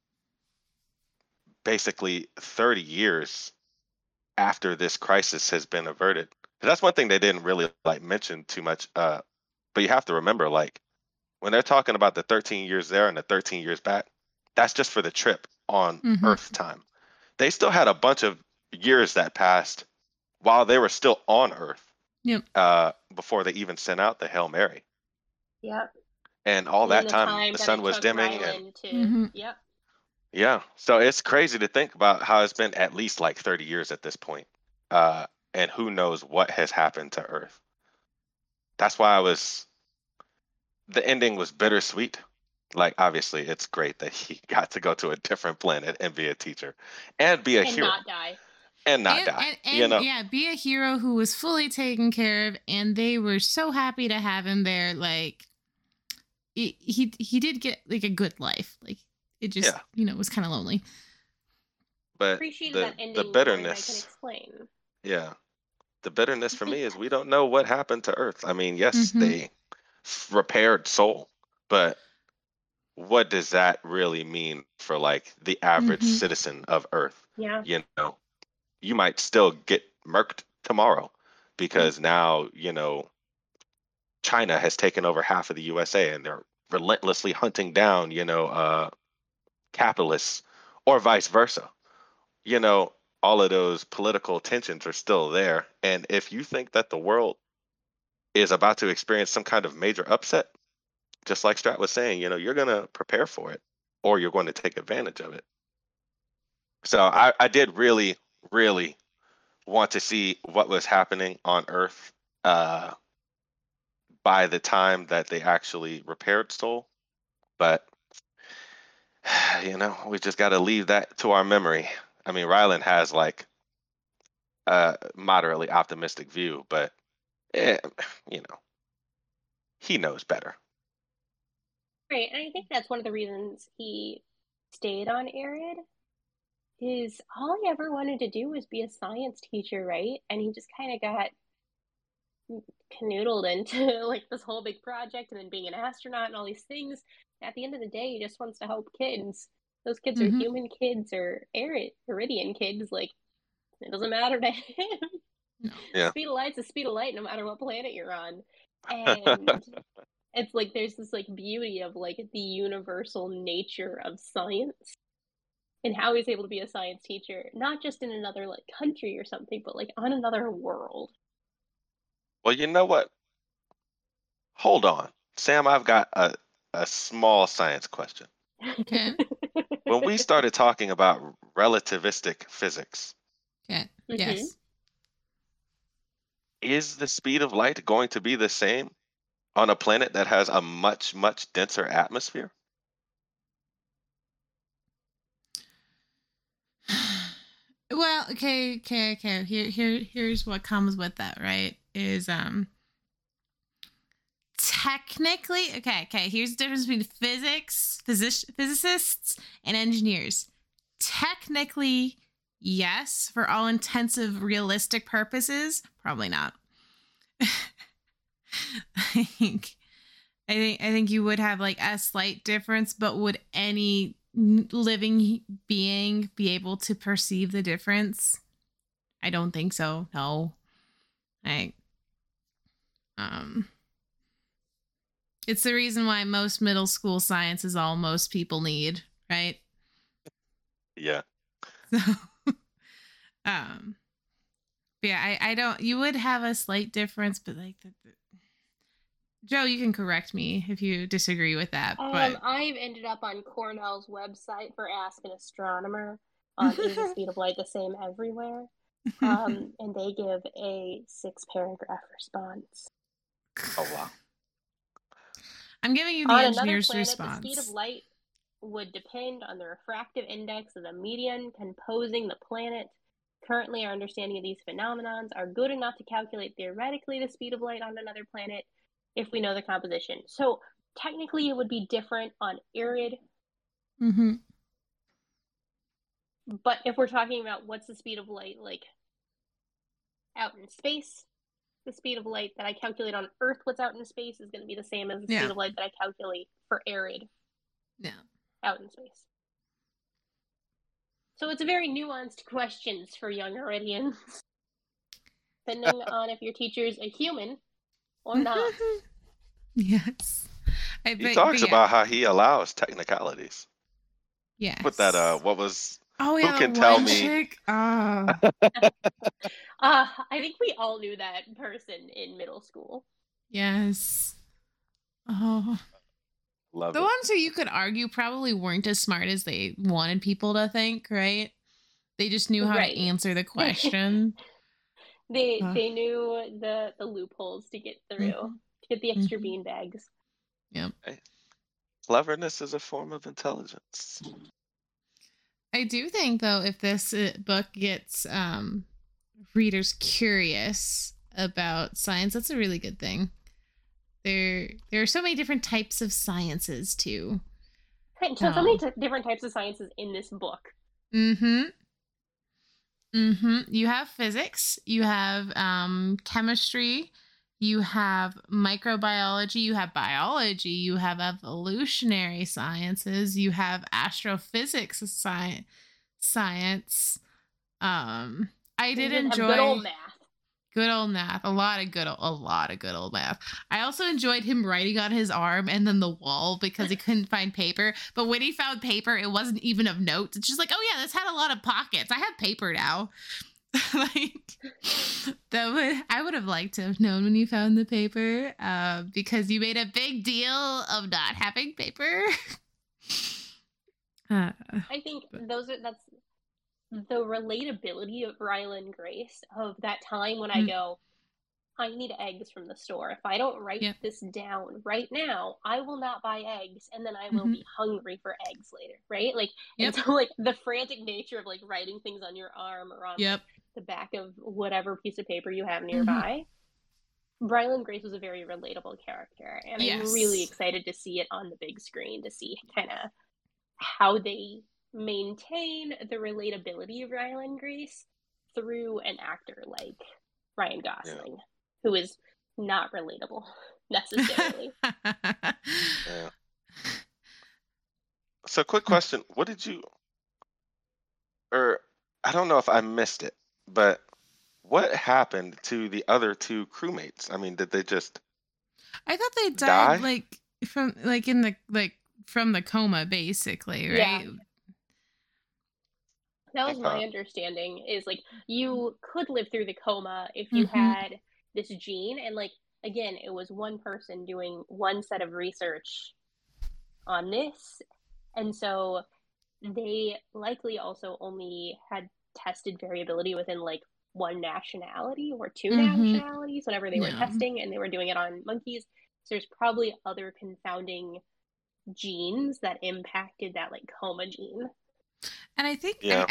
basically 30 years after this crisis has been averted. That's one thing they didn't really like mention too much. But you have to remember, like, when they're talking about the 13 years there and the 13 years back, that's just for the trip on Earth time. They still had a bunch of years that passed while they were still on Earth. Before they even sent out the Hail Mary. And all that time the sun was dimming. Yeah. So it's crazy to think about how it's been at least like 30 years at this point. And who knows what has happened to Earth. That's why the ending was bittersweet. Like, obviously, it's great that he got to go to a different planet and be a teacher and be a hero. And not die. Yeah, be a hero who was fully taken care of, and they were so happy to have him there. Like, he did get like a good life. Like, it just was kind of lonely. But the bitterness, I can explain. Yeah, the bitterness for me is we don't know what happened to Earth. I mean, yes, they repaired Sol, but what does that really mean for like the average citizen of Earth? You might still get murked tomorrow because now, China has taken over half of the USA and they're relentlessly hunting down, capitalists, or vice versa. All of those political tensions are still there. And if you think that the world is about to experience some kind of major upset, just like Strat was saying, you're going to prepare for it or you're going to take advantage of it. So I did really, really want to see what was happening on Earth by the time that they actually repaired Sol. But we just got to leave that to our memory. I mean, Ryland has like a moderately optimistic view, but eh, you know, he knows better. Right, and I think that's one of the reasons he stayed on Arid, is all he ever wanted to do was be a science teacher, right? And he just kind of got canoodled into like this whole big project and then being an astronaut and all these things. At the end of the day, he just wants to help kids. Those kids are human kids or Iridian kids. Like, it doesn't matter to him. No. Yeah. Speed of light's the speed of light, no matter what planet you're on. And it's like there's this like beauty of like the universal nature of science and how he's able to be a science teacher, not just in another like country or something, but like on another world. Well, you know what? Hold on. Sam, I've got a small science question. Okay. When we started talking about relativistic physics, Okay. Mhm. Yes. is the speed of light going to be the same on a planet that has a much, much denser atmosphere? Well, okay. Here's what comes with that, right? Is technically okay. Here's the difference between physicists, and engineers. Technically, yes, for all intensive, realistic purposes, probably not. I think you would have like a slight difference, but would any living being be able to perceive the difference? I don't think so. No. It's the reason why most middle school science is all most people need, right? Yeah. So, yeah, I don't. You would have a slight difference, but like, Joe, you can correct me if you disagree with that. But I've ended up on Cornell's website for Ask an Astronomer on is the speed of light the same everywhere? And they give a 6-paragraph response. Oh, wow. I'm giving you the On engineer's another planet, response. the speed of light would depend on the refractive index of the medium composing the planet. Currently, our understanding of these phenomenons are good enough to calculate theoretically the speed of light on another planet if we know the composition. So technically, it would be different on Arid. Mm-hmm. But if we're talking about what's the speed of light like out in space, the speed of light that I calculate on Earth, what's out in space, is going to be the same as the speed of light that I calculate for Arid. Yeah. Out in space. So it's a very nuanced questions for young Iridians, depending on if your teacher's a human or not. Yes. He talks about how he allows technicalities. Yes. Put that, what was... Oh, yeah, who can tell me? Chick? Oh. I think we all knew that person in middle school. Yes. Oh. Love the it. ones who you could argue probably weren't as smart as they wanted people to think, right? They just knew how to answer the question. They knew the loopholes to get through, to get the extra beanbags. Yep. Hey. Cleverness is a form of intelligence. I do think, though, if this book gets readers curious about science, that's a really good thing. There are so many different types of sciences, too. Right, so many different types of sciences in this book. You have physics, you have chemistry, you have microbiology, you have biology, you have evolutionary sciences, you have astrophysics science. I did enjoy good old math. Good old math. A lot of good old math. I also enjoyed him writing on his arm and then the wall because he couldn't find paper. But when he found paper, it wasn't even of notes. It's just like, oh yeah, this had a lot of pockets. I have paper now. I would have liked to have known when you found the paper, because you made a big deal of not having paper. I think that's the relatability of Ryland Grace of that time when I go, I need eggs from the store. If I don't write Yep. this down right now, I will not buy eggs, and then I will Mhm. be hungry for eggs later, right? Like, and Yep. so like the frantic nature of like writing things on your arm or on like Yep. the back of whatever piece of paper you have Mhm. nearby. Brylan Grace was a very relatable character, and I'm really Yes. excited to see it on the big screen, to see kind of how they maintain the relatability of Brylan Grace through an actor like Ryan Yeah. Gosling, who is not relatable necessarily. Yeah. So, quick question: what did you, or I don't know if I missed it, but what happened to the other two crewmates? I mean, did they just I thought they died die? like from like in the like from the coma, basically, Yeah. right? That was my Okay. understanding, is like you could live through the coma if you Mhm. had this gene, and like again, it was one person doing one set of research on this, and so they likely also only had tested variability within like one nationality or two Mhm. nationalities whenever they were Yeah. testing, and they were doing it on monkeys. So there's probably other confounding genes that impacted that like coma gene. And I think Yeah.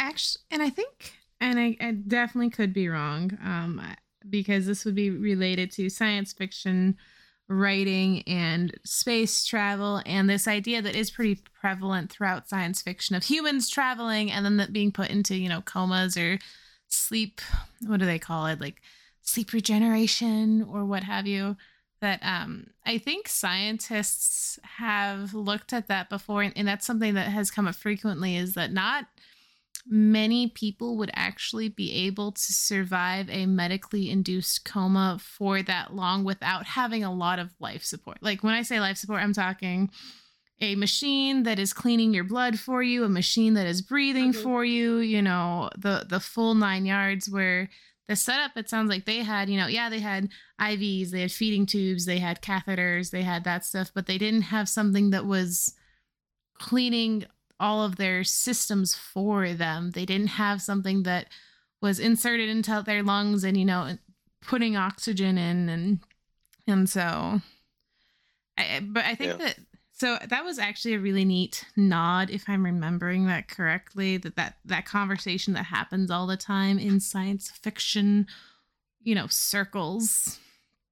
I definitely could be wrong, because this would be related to science fiction writing and space travel, and this idea that is pretty prevalent throughout science fiction of humans traveling and then that being put into, comas or sleep, what do they call it, like sleep regeneration or what have you. That I think scientists have looked at that before, and that's something that has come up frequently, is that not many people would actually be able to survive a medically induced coma for that long without having a lot of life support. Like when I say life support, I'm talking a machine that is cleaning your blood for you, a machine that is breathing for you, the full 9 yards. Where the setup, it sounds like they had, they had IVs, they had feeding tubes, they had catheters, they had that stuff, but they didn't have something that was cleaning all of their systems for them. They didn't have something that was inserted into their lungs and putting oxygen in, and so but I think Yeah. that was actually a really neat nod, if I'm remembering that correctly, that conversation that happens all the time in science fiction circles.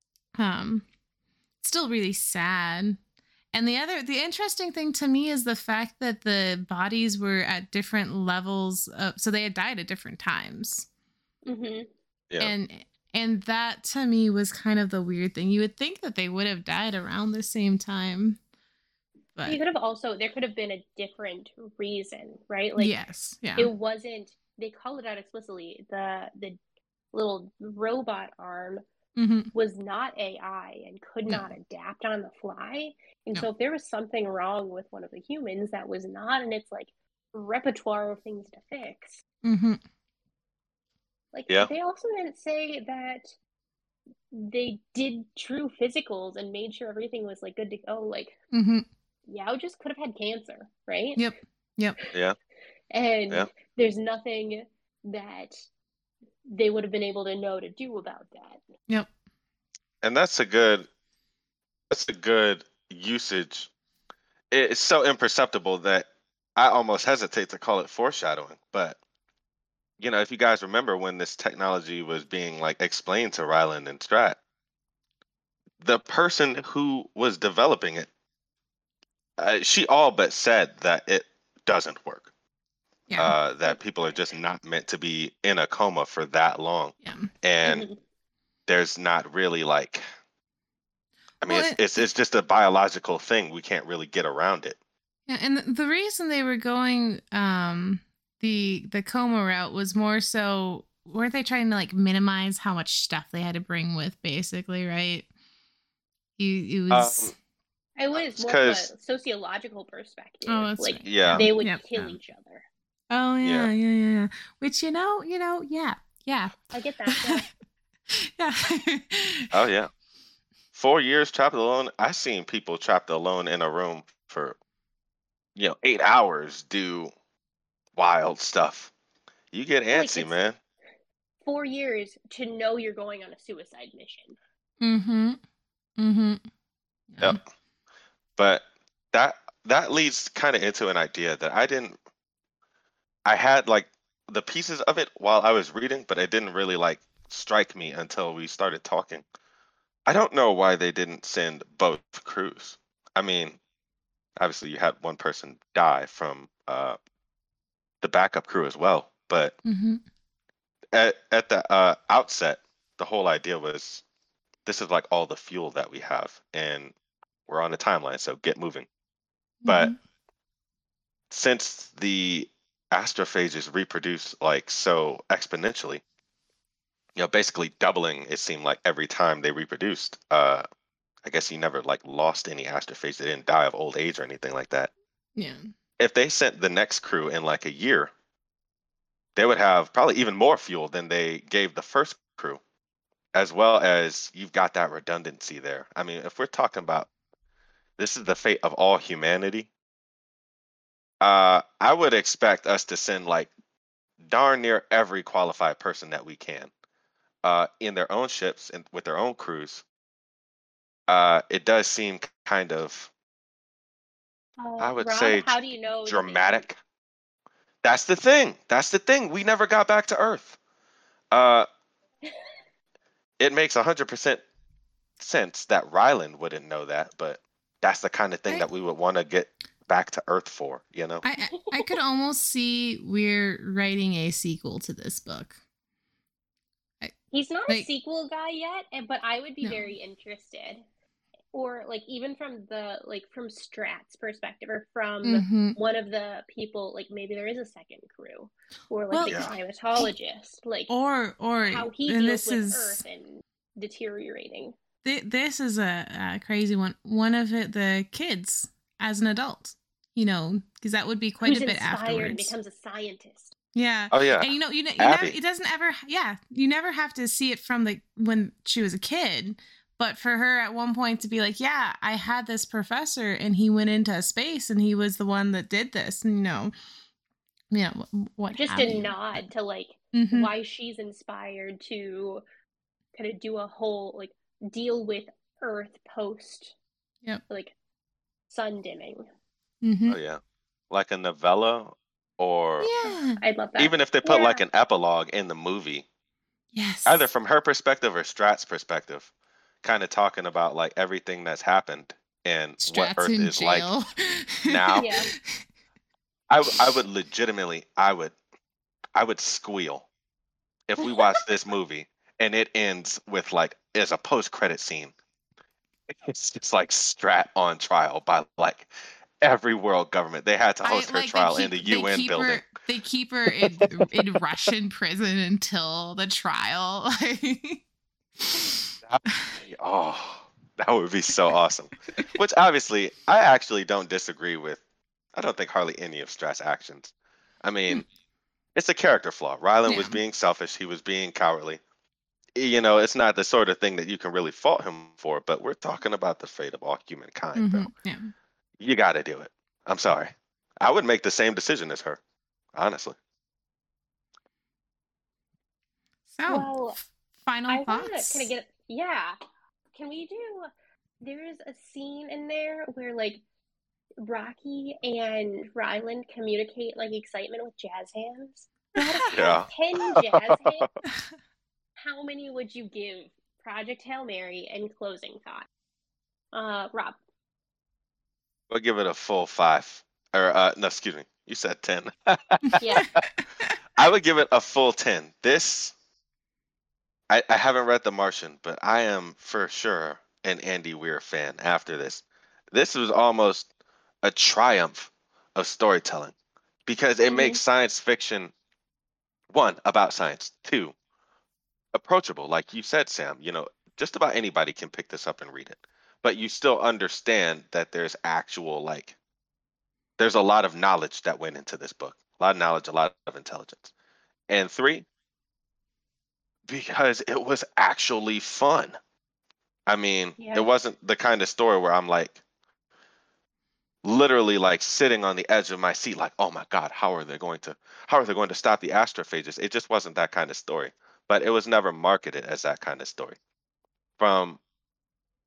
Still really sad. And the interesting thing to me is the fact that the bodies were at different levels so they had died at different times. Mm-hmm. Yeah. And that to me was kind of the weird thing. You would think that they would have died around the same time. But there could have been a different reason, right? Like, yes, yeah. it wasn't, they call it out explicitly, the little robot arm was not AI and could not adapt on the fly. And so if there was something wrong with one of the humans that was not in its like repertoire of things to fix. Like, they also didn't say that they did true physicals and made sure everything was like good to go. Like, Yao just could have had cancer, right? Yep. Yeah. And there's nothing that they would have been able to know to do about that. Yep. And that's a good usage. It's so imperceptible that I almost hesitate to call it foreshadowing. But if you guys remember when this technology was being like explained to Ryland and Strat, the person who was developing it, she all but said that it doesn't work. Yeah. That people are just not meant to be in a coma for that long. Yeah. And there's not really like, I mean, it's just a biological thing. We can't really get around it. Yeah, and the reason they were going the coma route was more so, weren't they trying to like minimize how much stuff they had to bring with, basically, right? It was more from a sociological perspective. Oh, that's like right. Yeah. They would kill each other. Oh yeah. Which yeah. I get that. Yeah. Oh yeah. 4 years trapped alone. I've seen people trapped alone in a room for 8 hours do wild stuff. You get antsy, man. 4 years to know you're going on a suicide mission. Mm-hmm. Mm-hmm. Yeah. Yep. But that that leads kind of into an idea that I had like the pieces of it while I was reading, but it didn't really like strike me until we started talking. I don't know why they didn't send both crews. I mean, obviously you had one person die from the backup crew as well, but Mm-hmm. at the outset, the whole idea was this is like all the fuel that we have, and we're on a timeline, so get moving. Mm-hmm. But since the astrophages reproduce like so exponentially, basically doubling, it seemed like every time they reproduced. I guess he never like lost any astrophage. They didn't die of old age or anything like that. Yeah. If they sent the next crew in like a year, they would have probably even more fuel than they gave the first crew, as well as you've got that redundancy there. I mean, if we're talking about this is the fate of all humanity, I would expect us to send like darn near every qualified person that we can in their own ships and with their own crews. It does seem kind of, I would Rob, say, how do you know that they didn't? dramatic. That's the thing. That's the thing. We never got back to Earth. Uh, it makes 100% sense that Ryland wouldn't know that, but that's the kind of thing I, that we would want to get back to Earth for, I could almost see we're writing a sequel to this book. He's not Like, a sequel guy yet, but I would be no. very interested. Or like even from from Strat's perspective, or from Mm-hmm. one of the people, like maybe there is a second crew, or like Well, the Yeah. climatologist, like or how he and deals this with is Earth and deteriorating. this is a crazy one. One of the kids as an adult, because that would be quite Who's a bit inspired and afterwards. becomes a scientist. Oh And yeah, you never, Abby. it doesn't ever, you never have to see it from when she was a kid, but for her at one point to be like, yeah, I had this professor and he went into space and he was the one that did this, and what Just have a you. nod to like Mhm. why she's inspired to kind of do a whole like deal with Earth post Yep. like sun dimming. Mhm. Oh yeah, like a novella, or Yeah. I'd love that. even if they put Yeah. like an epilogue in the movie, Yes. either from her perspective or Strat's perspective, kind of talking about like everything that's happened and what Strat's Earth in is like jail. now. Yeah. I would legitimately, I would squeal if we watched this movie and it ends with like as a post credit scene. It's just like Strat on trial by like every world government. They had to host her trial in the UN building. They keep her in Russian prison until the trial. Oh, that would be so awesome. Which obviously, I actually don't disagree with. I don't think hardly any of Strat's actions. I mean, it's a character flaw. Ryland was Yeah. being selfish. He was being cowardly. It's not the sort of thing that you can really fault him for, but we're talking about the fate of all humankind, bro. Yeah. You got to do it. I'm sorry. I would make the same decision as her, honestly. So, Well, final I want to thoughts. kind of get, yeah. Can we do? There's a scene in there where like Rocky and Ryland communicate like excitement with jazz hands. Out of Yeah. 10 jazz hands, how many would you give Project Hail Mary and closing thought? Rob. We'll give it a full 5. Or no, excuse me. You said 10. Yeah. I would give it a full 10. I haven't read The Martian, but I am for sure an Andy Weir fan after this. This was almost a triumph of storytelling because it makes science fiction, one, about science, two, approachable. Like you said, Sam, just about anybody can pick this up and read it. But you still understand that there's there's a lot of knowledge that went into this book. A lot of knowledge, a lot of intelligence. And three, because it was actually fun. I mean, Yeah. it wasn't the kind of story where I'm like literally like sitting on the edge of my seat, like, oh my God, how are they going to stop the astrophages? It just wasn't that kind of story. But it was never marketed as that kind of story. From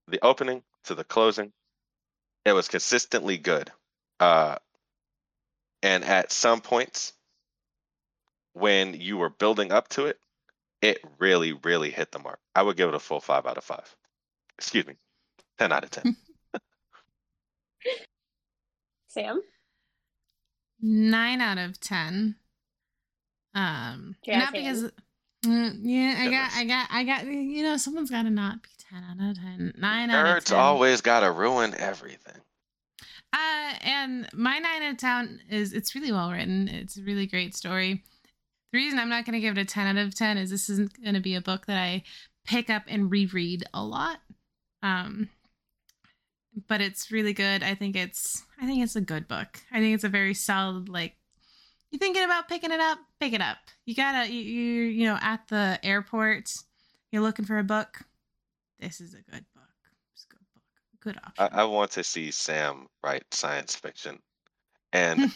the opening to the closing, it was consistently good. And at some points, when you were building up to it, it really, really hit the mark. I would give it a full 5 out of 5. Excuse me, 10 out of 10. Sam? 9 out of 10. Not because I got someone's got to not be 10 out of 10. 9 out of 10. Nerds always got to ruin everything. And my 9 out of 10 is, it's really well written. It's a really great story. The reason I'm not going to give it a 10 out of 10 is this isn't going to be a book that I pick up and reread a lot. But it's really good. I think it's a good book. I think it's a very solid, like, you're thinking about picking it up, pick it up. You gotta, you know, at the airport, you're looking for a book. This is a good book. It's a good book. Good option. I want to see Sam write science fiction and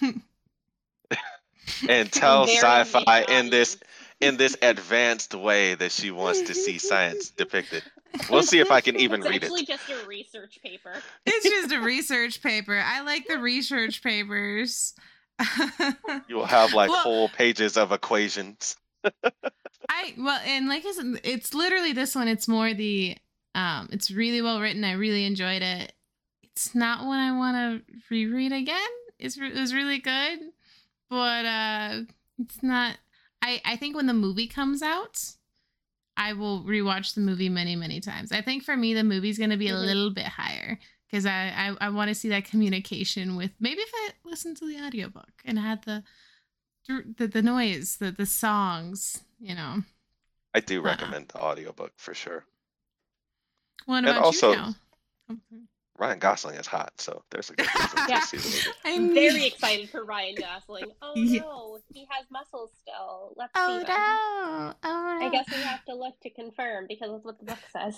and tell sci-fi in this advanced way that she wants to see science depicted. We'll see if I can even read it. It's actually just a research paper. It's just a research paper. I like the research papers. You'll have whole pages of equations. And like I said, it's literally this one. It's more the, it's really well written. I really enjoyed it. It's not one I want to reread again. It was really good, but it's not. I think when the movie comes out, I will rewatch the movie many, many times. I think for me, the movie's going to be a little bit higher because I want to see that communication with, maybe if I listened to the audiobook and had the noise, the songs, you know. I do recommend the audiobook for sure. What about you now? Ryan Gosling is hot, so there's a good reason to see the movie. I'm very excited for Ryan Gosling. Oh no, he has muscles still. Let's see them. Oh no. I guess we have to look to confirm because that's what the book says.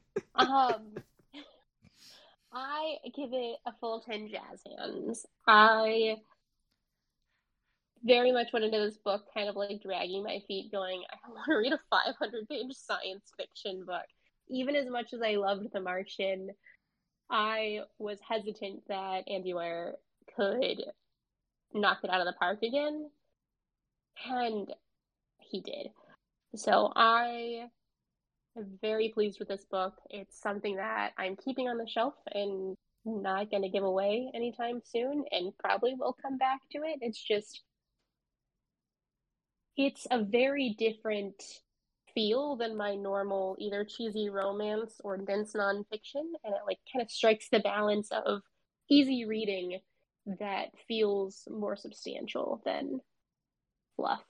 I give it a full 10 jazz hands. I very much went into this book kind of like dragging my feet, going, I want to read a 500-page science fiction book. Even as much as I loved The Martian, I was hesitant that Andy Weir could knock it out of the park again, and he did. So I am very pleased with this book. It's something that I'm keeping on the shelf and not going to give away anytime soon, and probably will come back to it. It's a very different feel than my normal either cheesy romance or dense nonfiction, and it kind of strikes the balance of easy reading that feels more substantial than fluff.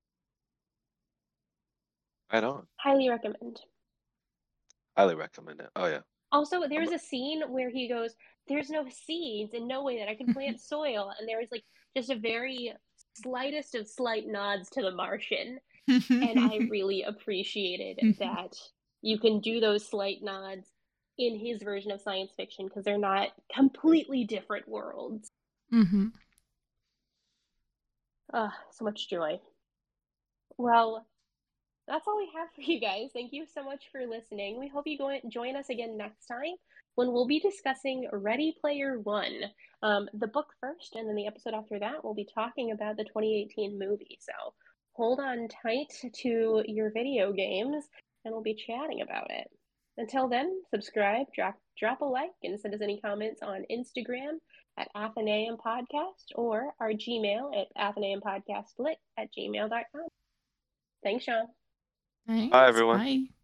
Right on. Highly recommend. Highly recommend it. Oh yeah. Also, there's a scene where he goes, there's no seeds and no way that I can plant soil, and there was just a very slightest of slight nods to The Martian. And I really appreciated that you can do those slight nods in his version of science fiction because they're not completely different worlds. Mm-hmm. So much joy. Well, that's all we have for you guys. Thank you so much for listening. We hope you join us again next time when we'll be discussing Ready Player One. The book first, and then the episode after that, we'll be talking about the 2018 movie. So hold on tight to your video games, and we'll be chatting about it. Until then, subscribe, drop a like, and send us any comments on Instagram at Athenaeum Podcast or our Gmail at athenaeumpodcastlit@gmail.com. Thanks, Sean. Thanks. Bye, everyone. Bye.